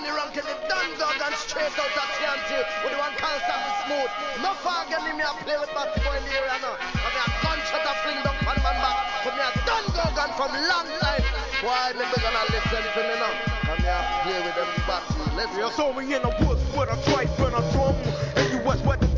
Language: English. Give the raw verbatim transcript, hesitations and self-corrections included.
the ranking, the done dog and straight out of T N T with the one can't stop me smooth. No forget me, I play with bad boy in the area now. But me a gunshot a fling down on man back. But me a done dog and from long time. Why me be gonna listen to me now? Come here, play with them battery. Let's go. So we in the woods with a tripe and a drum. And you was what the